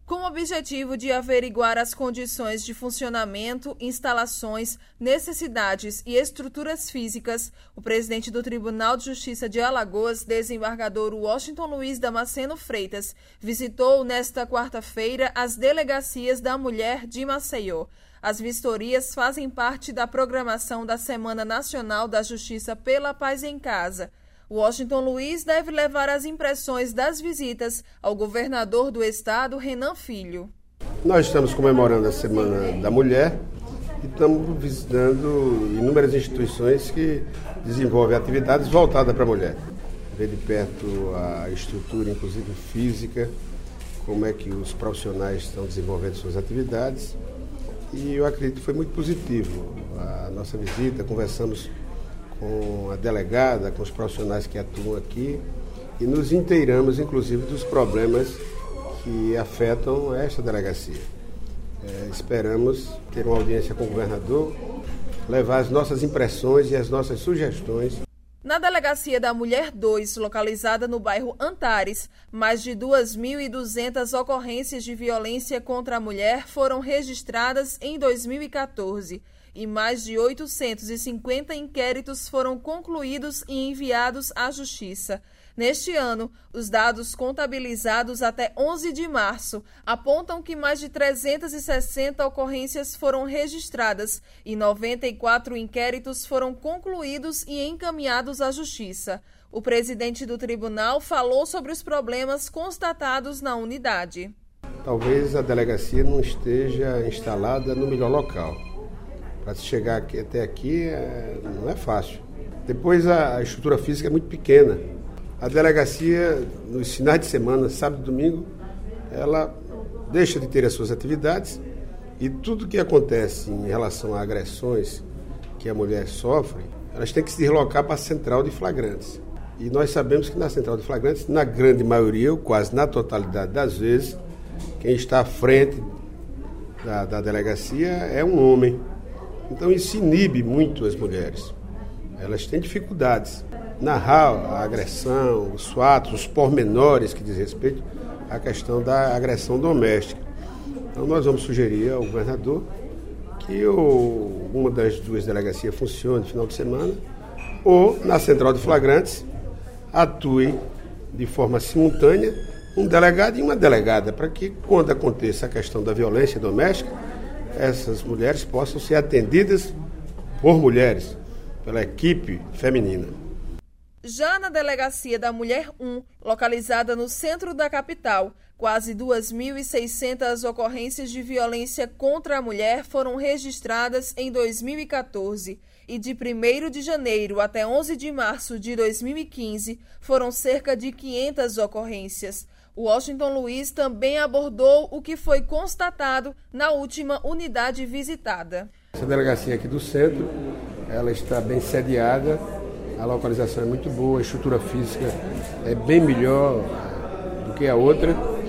Com o objetivo de averiguar as condições de funcionamento, instalações, necessidades e estruturas físicas, o presidente do Tribunal de Justiça de Alagoas, desembargador Washington Luiz Damasceno Freitas, visitou nesta quarta-feira as delegacias da mulher de Maceió. As vistorias fazem parte da programação da Semana Nacional da Justiça pela Paz em Casa. Washington Luiz deve levar as impressões das visitas ao governador do estado, Renan Filho. Nós estamos comemorando a Semana da Mulher e estamos visitando inúmeras instituições que desenvolvem atividades voltadas para a mulher. Ver de perto a estrutura, inclusive física, como é que os profissionais estão desenvolvendo suas atividades. E eu acredito que foi muito positivo a nossa visita, conversamos com a delegada, com os profissionais que atuam aqui e nos inteiramos, inclusive, dos problemas que afetam esta delegacia. Esperamos ter uma audiência com o governador, levar as nossas impressões e as nossas sugestões. Na Delegacia da Mulher 2, localizada no bairro Antares, mais de 2.200 ocorrências de violência contra a mulher foram registradas em 2014. E mais de 850 inquéritos foram concluídos e enviados à Justiça. Neste ano, os dados contabilizados até 11 de março apontam que mais de 360 ocorrências foram registradas e 94 inquéritos foram concluídos e encaminhados à Justiça. O presidente do tribunal falou sobre os problemas constatados na unidade. Talvez a delegacia não esteja instalada no melhor local. Para se chegar até aqui não é fácil. Depois a estrutura física é muito pequena. A delegacia, nos finais de semana, sábado e domingo, ela deixa de ter as suas atividades e tudo que acontece em relação a agressões que a mulher sofre, elas têm que se deslocar para a central de flagrantes. E nós sabemos que na central de flagrantes, na grande maioria, ou quase na totalidade das vezes, quem está à frente da delegacia é um homem. Então isso inibe muito as mulheres. Elas têm dificuldades. Narrar a agressão, os fatos, os pormenores que diz respeito à questão da agressão doméstica. Então nós vamos sugerir ao governador que uma das duas delegacias funcione no final de semana ou na central de flagrantes atue de forma simultânea um delegado e uma delegada, para que quando aconteça a questão da violência doméstica, essas mulheres possam ser atendidas por mulheres, pela equipe feminina. Já na Delegacia da Mulher 1, localizada no centro da capital, quase 2.600 ocorrências de violência contra a mulher foram registradas em 2014 e de 1º de janeiro até 11 de março de 2015 foram cerca de 500 ocorrências. Washington Luiz também abordou o que foi constatado na última unidade visitada. Essa delegacia aqui do centro, ela está bem sediada, a localização é muito boa, a estrutura física é bem melhor do que a outra.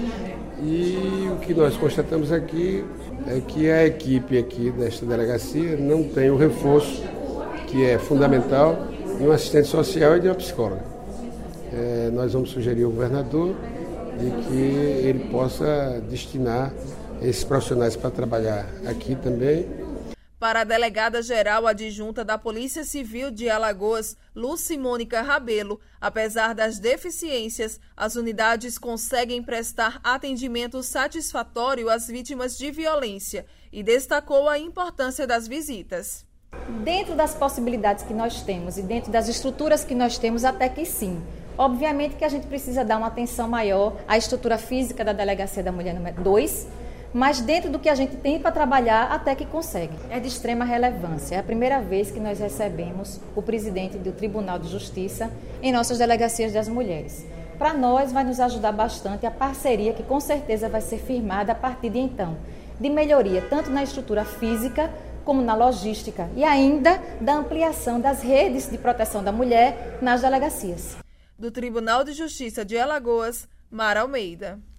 E o que nós constatamos aqui é que a equipe aqui desta delegacia não tem o reforço que é fundamental de um assistente social e de uma psicóloga. Nós vamos sugerir ao governador de que ele possa destinar esses profissionais para trabalhar aqui também. Para a delegada-geral adjunta da Polícia Civil de Alagoas, Lucimônica Rabelo, apesar das deficiências, as unidades conseguem prestar atendimento satisfatório às vítimas de violência e destacou a importância das visitas. Dentro das possibilidades que nós temos e dentro das estruturas que nós temos, até que sim. Obviamente que a gente precisa dar uma atenção maior à estrutura física da Delegacia da Mulher número 2, mas dentro do que a gente tem para trabalhar, até que consegue. É de extrema relevância. É a primeira vez que nós recebemos o presidente do Tribunal de Justiça em nossas delegacias das mulheres. Para nós, vai nos ajudar bastante a parceria que com certeza vai ser firmada a partir de então, de melhoria tanto na estrutura física como na logística e ainda da ampliação das redes de proteção da mulher nas delegacias. Do Tribunal de Justiça de Alagoas, Mara Almeida.